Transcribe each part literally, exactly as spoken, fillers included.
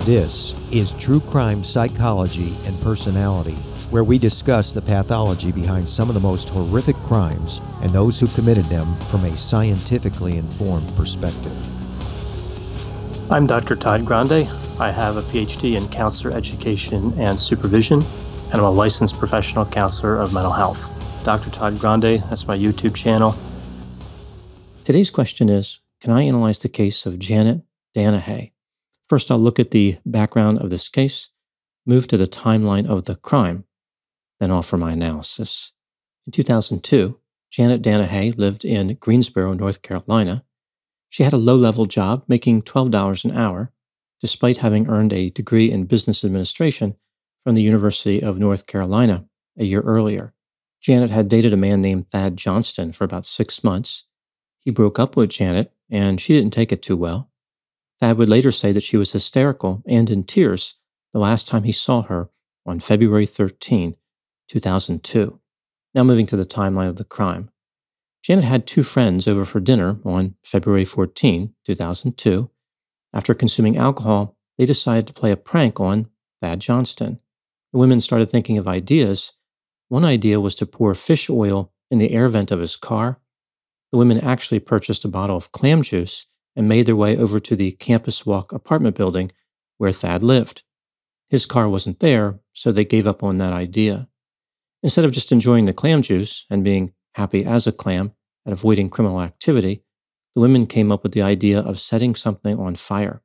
This is True Crime Psychology and Personality, where we discuss the pathology behind some of the most horrific crimes and those who committed them from a scientifically informed perspective. I'm Doctor Todd Grande. I have a P H D in counselor education and supervision, and I'm a licensed professional counselor of mental health. Doctor Todd Grande, that's my YouTube channel. Today's question is, can I analyze the case of Janet Danahay? First, I'll look at the background of this case, move to the timeline of the crime, then offer my analysis. In two thousand two, Janet Danahay lived in Greensboro, North Carolina. She had a low-level job making twelve dollars an hour, despite having earned a degree in business administration from the University of North Carolina a year earlier. Janet had dated a man named Thad Johnston for about six months. He broke up with Janet, and she didn't take it too well. Thad would later say that she was hysterical and in tears the last time he saw her on February thirteenth, two thousand two. Now moving to the timeline of the crime. Janet had two friends over for dinner on February fourteenth, two thousand two. After consuming alcohol, they decided to play a prank on Thad Johnston. The women started thinking of ideas. One idea was to pour fish oil in the air vent of his car. The women actually purchased a bottle of clam juice and made their way over to the Campus Walk apartment building where Thad lived. His car wasn't there, so they gave up on that idea. Instead of just enjoying the clam juice and being happy as a clam and avoiding criminal activity, the women came up with the idea of setting something on fire.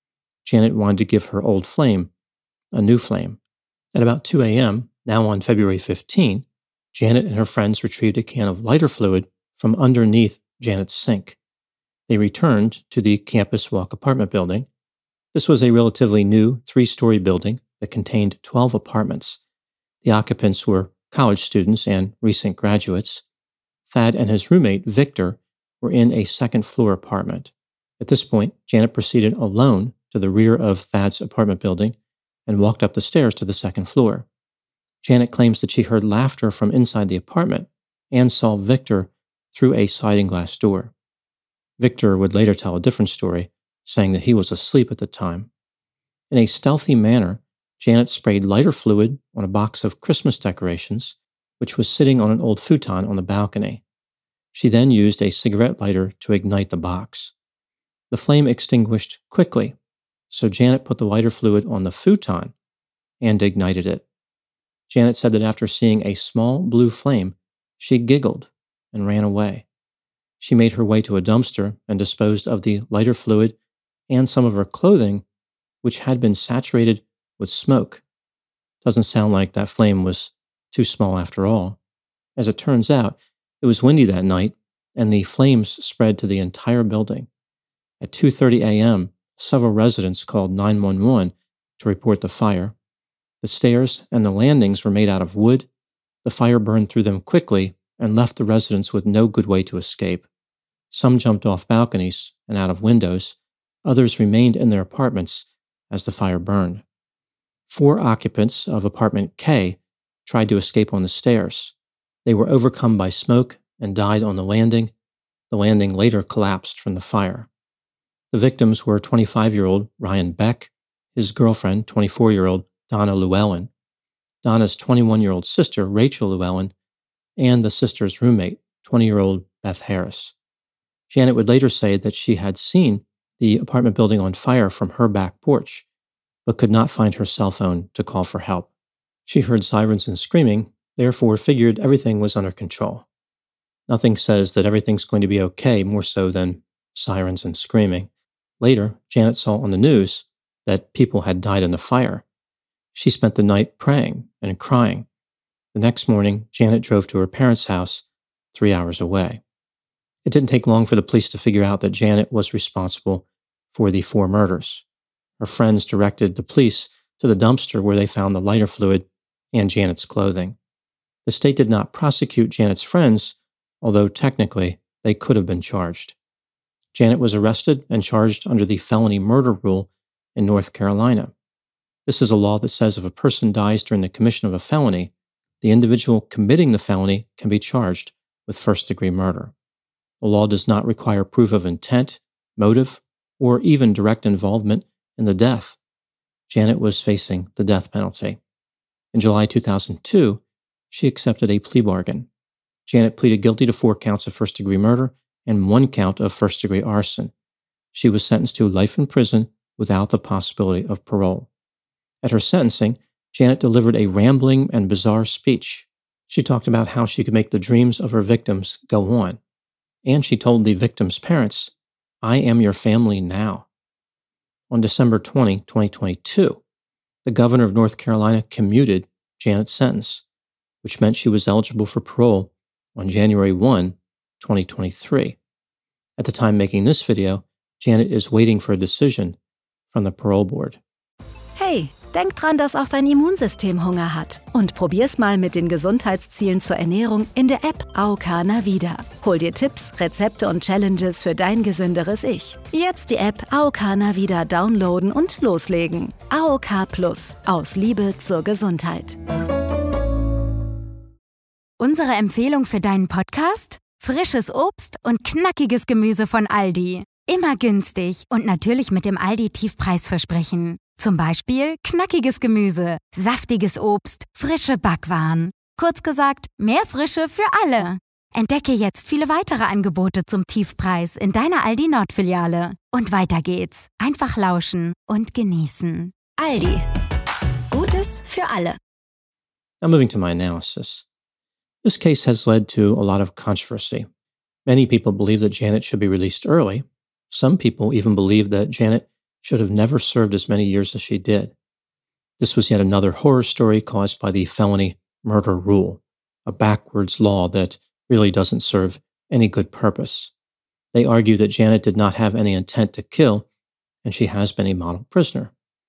Janet wanted to give her old flame a new flame. At about two a.m., now on February fifteenth, Janet and her friends retrieved a can of lighter fluid from underneath Janet's sink. They returned to the Campus Walk apartment building. This was a relatively new three-story building that contained twelve apartments. The occupants were college students and recent graduates. Thad and his roommate, Victor, were in a second-floor apartment. At this point, Janet proceeded alone to the rear of Thad's apartment building and walked up the stairs to the second floor. Janet claims that she heard laughter from inside the apartment and saw Victor through a sliding glass door. Victor would later tell a different story, saying that he was asleep at the time. In a stealthy manner, Janet sprayed lighter fluid on a box of Christmas decorations, which was sitting on an old futon on the balcony. She then used a cigarette lighter to ignite the box. The flame extinguished quickly, so Janet put the lighter fluid on the futon and ignited it. Janet said that after seeing a small blue flame, she giggled and ran away. She made her way to a dumpster and disposed of the lighter fluid and some of her clothing, which had been saturated with smoke. Doesn't sound like that flame was too small after all. As it turns out, it was windy that night, and the flames spread to the entire building. At two thirty a.m., several residents called nine one one to report the fire. The stairs and the landings were made out of wood. The fire burned through them quickly and left the residents with no good way to escape. Some jumped off balconies and out of windows. Others remained in their apartments as the fire burned. Four occupants of apartment K tried to escape on the stairs. They were overcome by smoke and died on the landing. The landing later collapsed from the fire. The victims were twenty-five-year-old Ryan Beck, his girlfriend, twenty-four-year-old Donna Llewellyn, Donna's twenty-one-year-old sister, Rachel Llewellyn, and the sister's roommate, twenty-year-old Beth Harris. Janet would later say that she had seen the apartment building on fire from her back porch, but could not find her cell phone to call for help. She heard sirens and screaming, therefore figured everything was under control. Nothing says that everything's going to be okay more so than sirens and screaming. Later, Janet saw on the news that people had died in the fire. She spent the night praying and crying. The next morning, Janet drove to her parents' house three hours away. It didn't take long for the police to figure out that Janet was responsible for the four murders. Her friends directed the police to the dumpster where they found the lighter fluid and Janet's clothing. The state did not prosecute Janet's friends, although technically they could have been charged. Janet was arrested and charged under the felony murder rule in North Carolina. This is a law that says if a person dies during the commission of a felony, the individual committing the felony can be charged with first-degree murder. The law does not require proof of intent, motive, or even direct involvement in the death. Janet was facing the death penalty. In July two thousand two, she accepted a plea bargain. Janet pleaded guilty to four counts of first-degree murder and one count of first-degree arson. She was sentenced to life in prison without the possibility of parole. At her sentencing, Janet delivered a rambling and bizarre speech. She talked about how she could make the dreams of her victims go on. And she told the victims' parents, "I am your family now." On December twentieth, twenty twenty-two, the governor of North Carolina commuted Janet's sentence, which meant she was eligible for parole on January first, twenty twenty-three. At the time making this video, Janet is waiting for a decision from the parole board. Hey, denk dran, dass auch dein Immunsystem Hunger hat. Und probier's mal mit den Gesundheitszielen zur Ernährung in der App A O K Navida. Hol dir Tipps, Rezepte und Challenges für dein gesünderes Ich. Jetzt die App A O K Navida downloaden und loslegen. A O K Plus. Aus Liebe zur Gesundheit. Unsere Empfehlung für deinen Podcast? Frisches Obst und knackiges Gemüse von Aldi. Immer günstig und natürlich mit dem Aldi-Tiefpreisversprechen. Zum Beispiel knackiges Gemüse, saftiges Obst, frische Backwaren. Kurz gesagt, mehr Frische für alle. Entdecke jetzt viele weitere Angebote zum Tiefpreis in deiner Aldi Nord-Filiale. Und weiter geht's. Einfach lauschen und genießen. Aldi. Gutes für alle. Now moving to my analysis. This case has led to a lot of controversy. Many people believe that Janet should be released early. Some people even believe that Janet should have never served as many years as she did. This was yet another horror story caused by the felony murder rule, a backwards law that really doesn't serve any good purpose. They argue that Janet did not have any intent to kill, and she has been a model prisoner.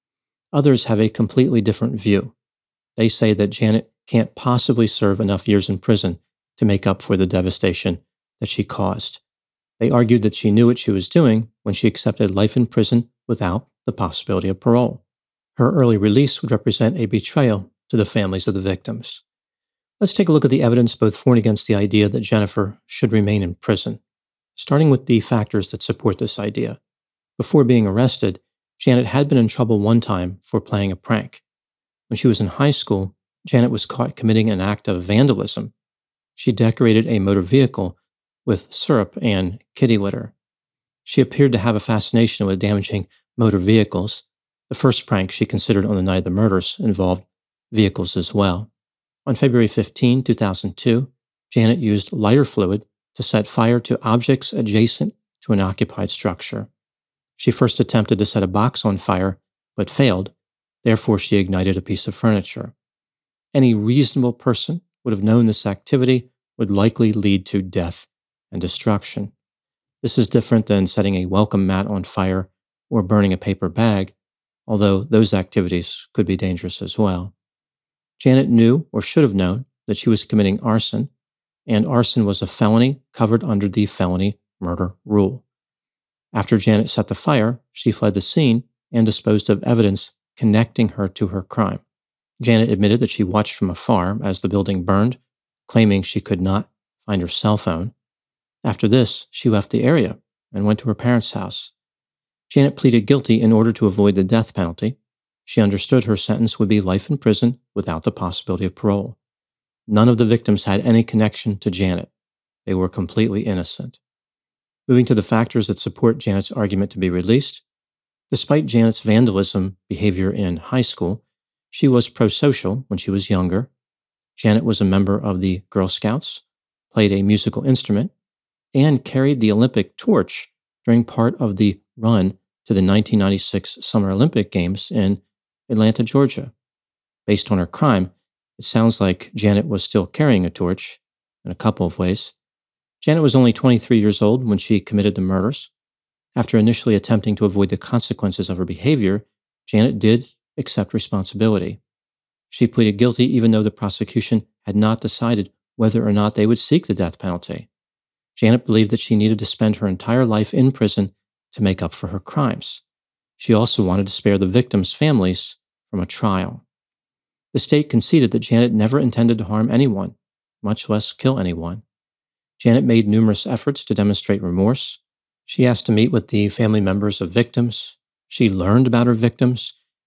Others have a completely different view. They say that Janet can't possibly serve enough years in prison to make up for the devastation that she caused. They argued that she knew what she was doing when she accepted life in prison without the possibility of parole. Her early release would represent a betrayal to the families of the victims. Let's take a look at the evidence both for and against the idea that Jennifer should remain in prison, starting with the factors that support this idea. Before being arrested, Janet had been in trouble one time for playing a prank. When she was in high school, Janet was caught committing an act of vandalism. She decorated a motor vehicle with syrup and kitty litter. She appeared to have a fascination with damaging motor vehicles. The first prank she considered on the night of the murders involved vehicles as well. On February fifteenth, two thousand two, Janet used lighter fluid to set fire to objects adjacent to an occupied structure. She first attempted to set a box on fire, but failed. Therefore, she ignited a piece of furniture. Any reasonable person would have known this activity would likely lead to death and destruction. This is different than setting a welcome mat on fire or burning a paper bag, although those activities could be dangerous as well. Janet knew or should have known that she was committing arson, and arson was a felony covered under the felony murder rule. After Janet set the fire, she fled the scene and disposed of evidence connecting her to her crime. Janet admitted that she watched from afar as the building burned, claiming she could not find her cell phone. After this, she left the area and went to her parents' house. Janet pleaded guilty in order to avoid the death penalty. She understood her sentence would be life in prison without the possibility of parole. None of the victims had any connection to Janet. They were completely innocent. Moving to the factors that support Janet's argument to be released, despite Janet's vandalism behavior in high school, she was pro-social when she was younger. Janet was a member of the Girl Scouts, played a musical instrument, and carried the Olympic torch during part of the run to the nineteen ninety-six Summer Olympic Games in Atlanta, Georgia. Based on her crime, it sounds like Janet was still carrying a torch in a couple of ways. Janet was only twenty-three years old when she committed the murders. After initially attempting to avoid the consequences of her behavior, Janet did accept responsibility. She pleaded guilty even though the prosecution had not decided whether or not they would seek the death penalty. Janet believed that she needed to spend her entire life in prison to make up for her crimes. She also wanted to spare the victims' families from a trial. The state conceded that Janet never intended to harm anyone, much less kill anyone. Janet made numerous efforts to demonstrate remorse. She asked to meet with the family members of victims. She learned about her victims.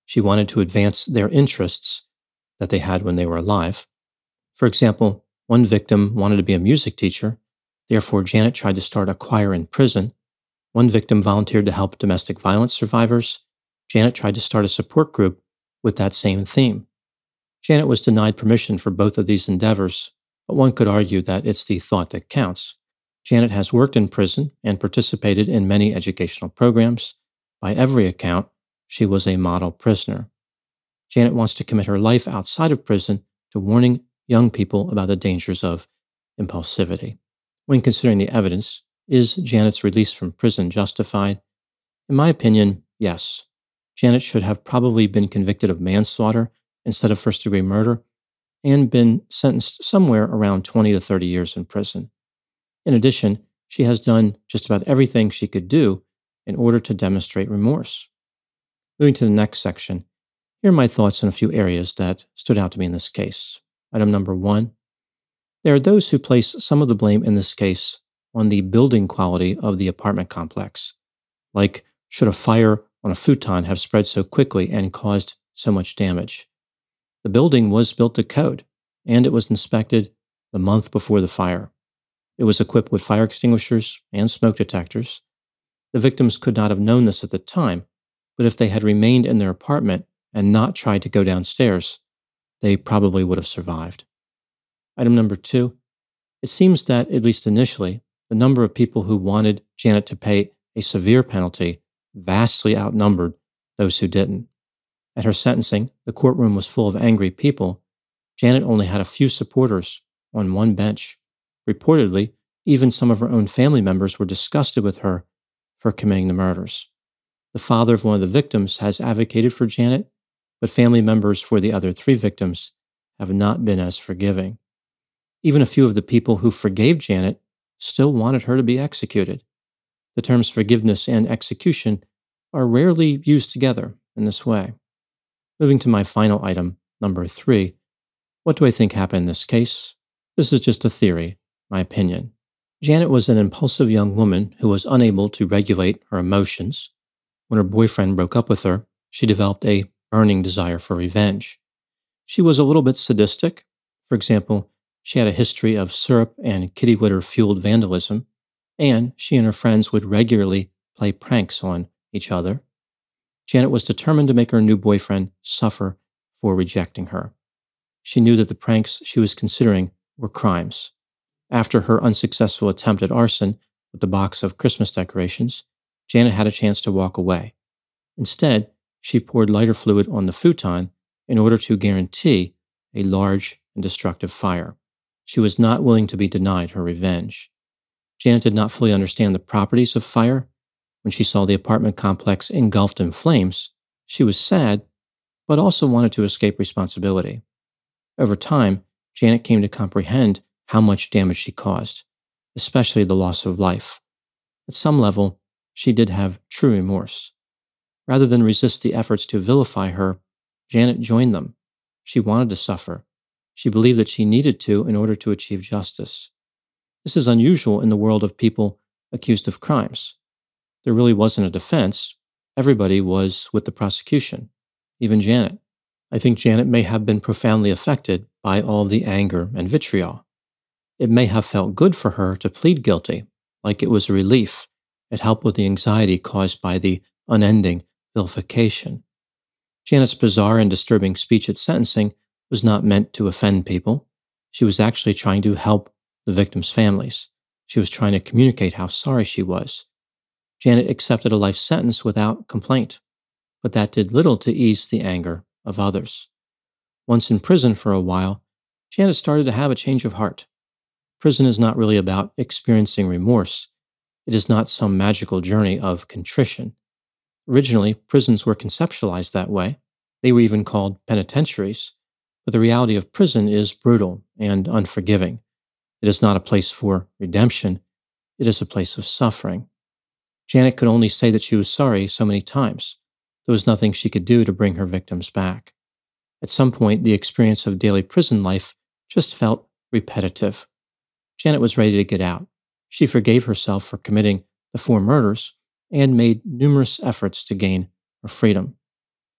She wanted to advance their interests that they had when they were alive. For example, one victim wanted to be a music teacher. Therefore, Janet tried to start a choir in prison. One victim volunteered to help domestic violence survivors. Janet tried to start a support group with that same theme. Janet was denied permission for both of these endeavors, but one could argue that it's the thought that counts. Janet has worked in prison and participated in many educational programs. By every account, she was a model prisoner. Janet wants to commit her life outside of prison to warning young people about the dangers of impulsivity. When considering the evidence, is Janet's release from prison justified? In my opinion, yes. Janet should have probably been convicted of manslaughter instead of first-degree murder and been sentenced somewhere around twenty to thirty years in prison. In addition, she has done just about everything she could do in order to demonstrate remorse. Moving to the next section, here are my thoughts on a few areas that stood out to me in this case. Item number one, there are those who place some of the blame in this case on the building quality of the apartment complex. Like, should a fire on a futon have spread so quickly and caused so much damage? The building was built to code, and it was inspected the month before the fire. It was equipped with fire extinguishers and smoke detectors. The victims could not have known this at the time, but if they had remained in their apartment and not tried to go downstairs, they probably would have survived. Item number two, it seems that, at least initially, the number of people who wanted Janet to pay a severe penalty vastly outnumbered those who didn't. At her sentencing, the courtroom was full of angry people. Janet only had a few supporters on one bench. Reportedly, even some of her own family members were disgusted with her for committing the murders. The father of one of the victims has advocated for Janet, but family members for the other three victims have not been as forgiving. Even a few of the people who forgave Janet still wanted her to be executed. The terms forgiveness and execution are rarely used together in this way. Moving to my final item, number three, what do I think happened in this case? This is just a theory, my opinion. Janet was an impulsive young woman who was unable to regulate her emotions. When her boyfriend broke up with her, she developed a burning desire for revenge. She was a little bit sadistic. For example, she had a history of syrup and kitty litter-fueled vandalism, and she and her friends would regularly play pranks on each other. Janet was determined to make her new boyfriend suffer for rejecting her. She knew that the pranks she was considering were crimes. After her unsuccessful attempt at arson with the box of Christmas decorations, Janet had a chance to walk away. Instead, she poured lighter fluid on the futon in order to guarantee a large and destructive fire. She was not willing to be denied her revenge. Janet did not fully understand the properties of fire. When she saw the apartment complex engulfed in flames, she was sad, but also wanted to escape responsibility. Over time, Janet came to comprehend how much damage she caused, especially the loss of life. At some level, she did have true remorse. Rather than resist the efforts to vilify her, Janet joined them. She wanted to suffer. She believed that she needed to in order to achieve justice. This is unusual in the world of people accused of crimes. There really wasn't a defense. Everybody was with the prosecution, even Janet. I think Janet may have been profoundly affected by all the anger and vitriol. It may have felt good for her to plead guilty, like it was a relief. It helped with the anxiety caused by the unending vilification. Janet's bizarre and disturbing speech at sentencing was not meant to offend people. She was actually trying to help the victims' families. She was trying to communicate how sorry she was. Janet accepted a life sentence without complaint, but that did little to ease the anger of others. Once in prison for a while, Janet started to have a change of heart. Prison is not really about experiencing remorse. It is not some magical journey of contrition. Originally, prisons were conceptualized that way. They were even called penitentiaries. But the reality of prison is brutal and unforgiving. It is not a place for redemption. It is a place of suffering. Janet could only say that she was sorry so many times. There was nothing she could do to bring her victims back. At some point, the experience of daily prison life just felt repetitive. Janet was ready to get out. She forgave herself for committing the four murders and made numerous efforts to gain her freedom.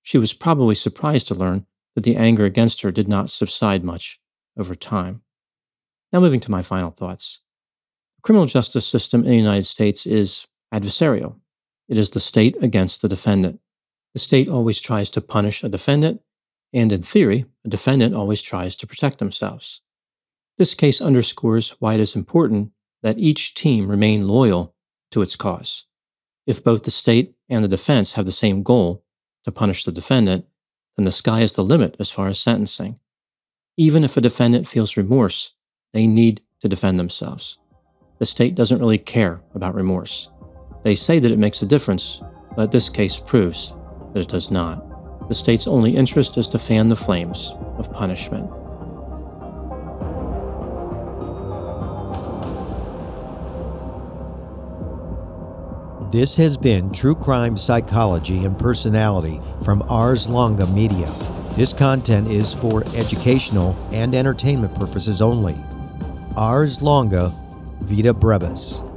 she was probably surprised to learn that the anger against her did not subside much over time. Now moving to my final thoughts. The criminal justice system in the United States is adversarial. It is the state against the defendant. The state always tries to punish a defendant, and in theory, a defendant always tries to protect themselves. This case underscores why it is important that each team remain loyal to its cause. If both the state and the defense have the same goal, to punish the defendant, then the sky is the limit as far as sentencing. Even if a defendant feels remorse, they need to defend themselves. The state doesn't really care about remorse. They say that it makes a difference, but this case proves that it does not. The state's only interest is to fan the flames of punishment. This has been True Crime Psychology and Personality from Ars Longa Media. This content is for educational and entertainment purposes only. Ars Longa, Vita Brevis.